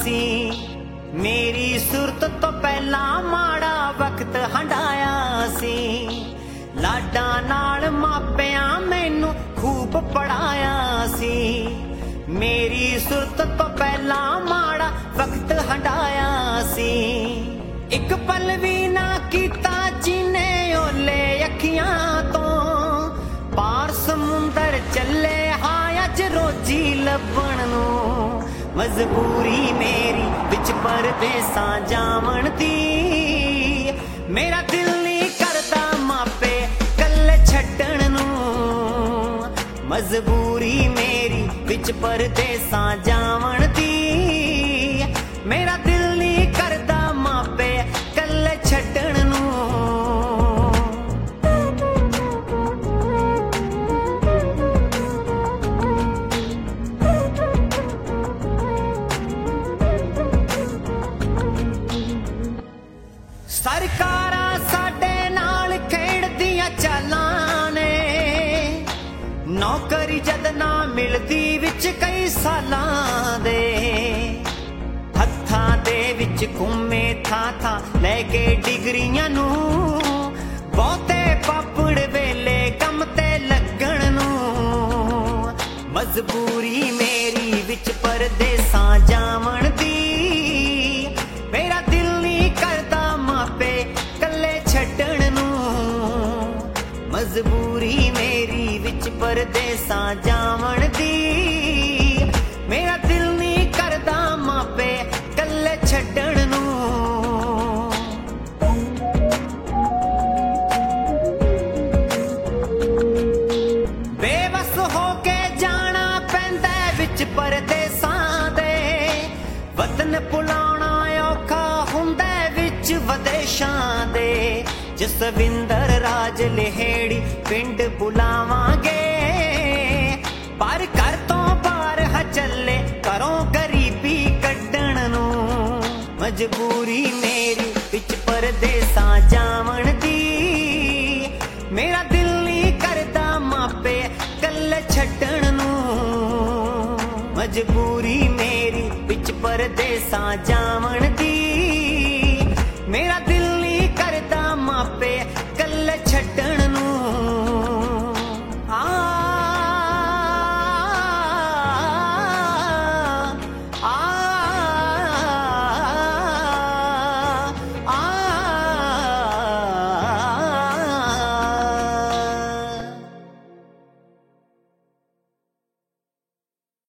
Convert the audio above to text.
सी। मेरी सुरत तो पहला माड़ा वक्त हंडाया सी। लाडा नाल मापिया मैनू खूब पढ़ाया सी। मेरी सुरत तो पहला माड़ा वक्त हंडाया सी। एक पल भी ना कीता जिने ओले अखियां तो। पार समुंदर चले हाय अज रोजी लभण नू। मजबूरी मेरी विच परदेसां जावण दी। मेरा दिल नहीं करदा मापे कल्ले छड्डण नू। मजबूरी मेरी विच परदेसां जावण दी। मेरा दिल नहीं करदा मापे कल्ले छड्डण नू। सरकारां साडे नाल खेड़दियां चालां ने। नौकरी जद ना मिलदी विच कई सालां दे। हत्थां दे विच घूमे थां लैके डिगरियां नू। बहुते पापड़ वेले कम ते लगण नू। मजबूरी मेरी विच परदेसां जावण दी। मेरा दिल नहीं करदा मापे कल्ले छड्डण नू। मजबूरी मेरी विच परदेसां जावण दी। मेरा दिल नहीं करदा मापे कल्ले छड्डण नू। बेबस होके जाना पैंदा विच परदेसां दे। वतन भुलाउणा औखा हुंदा विच वदेशां दे। जसविंदर राज लहेड़ी पिंड बुलावांगे। पर घर तो बाहर ह चले घरों गरीबी कड्डण नू। मजबूरी मेरी विच परदेसां जावण दी। मेरा दिल नहीं करदा मापे कल्ले छड्डण नू। मजबूरी मेरी विच परदेसां जावण दी। मेरा